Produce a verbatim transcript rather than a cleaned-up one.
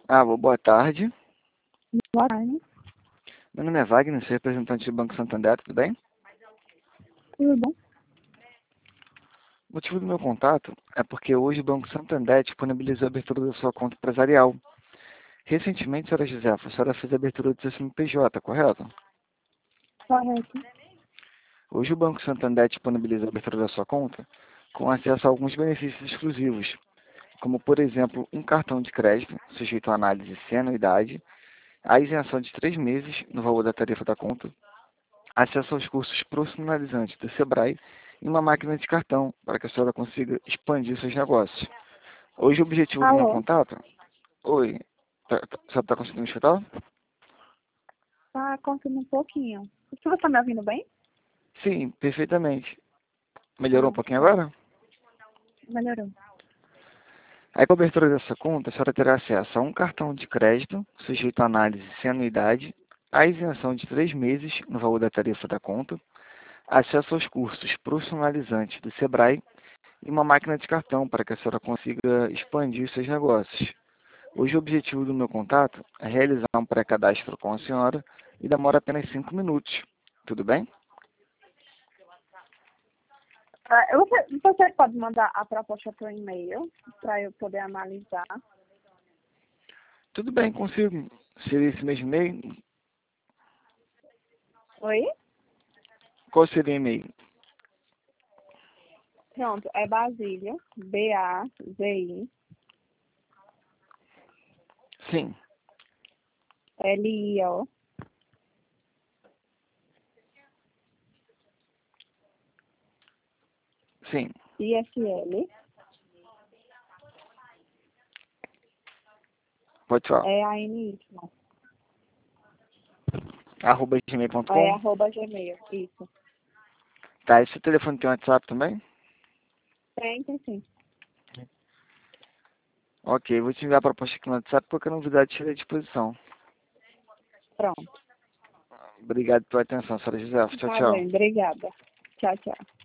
Alô, boa tarde. Boa tarde. Meu nome é Wagner, sou representante do Banco Santander, tudo bem? Tudo bom? O motivo do meu contato é porque hoje o Banco Santander disponibilizou a abertura da sua conta empresarial. Recentemente, senhora Josefa, a senhora fez a abertura do seu C N P J, correto? Correto. Hoje o Banco Santander disponibiliza a abertura da sua conta com acesso a alguns benefícios exclusivos, como, por exemplo, um cartão de crédito sujeito à análise sem anuidade, a isenção de três meses no valor da tarifa da conta, acesso aos cursos profissionalizantes do Sebrae e uma máquina de cartão para que a senhora consiga expandir seus negócios. Hoje o objetivo do meu Alô? contato... Oi, tá, tá, você está conseguindo me escutar? Tá cortando um pouquinho. Você está me ouvindo bem? Sim, perfeitamente. Melhorou um Ah, pouquinho tá. agora? Melhorou. A cobertura dessa conta, a senhora terá acesso a um cartão de crédito sujeito à análise sem anuidade, a isenção de três meses no valor da tarifa da conta, acesso aos cursos profissionalizantes do Sebrae e uma máquina de cartão para que a senhora consiga expandir seus negócios. Hoje o objetivo do meu contato é realizar um pré-cadastro com a senhora e demora apenas cinco minutos. Tudo bem? Ah, eu- você, você pode mandar a proposta por e-mail para eu poder analisar. Tudo bem, consigo. Seria esse mesmo e-mail? Oi? Qual seria o e-mail? Pronto, é Basília, B A Z I Sim, L I O, sim. I S L, Pode falar. é A N Y. Arroba gmail ponto É com. arroba Gmail, isso. Tá, esse telefone tem WhatsApp também? Tem, tem sim. Ok, vou te enviar a proposta aqui no WhatsApp, qualquer novidade esteja à disposição. Pronto. Obrigado pela atenção, senhora José. Tchau, Tá tchau. bem, obrigada. Tchau, tchau.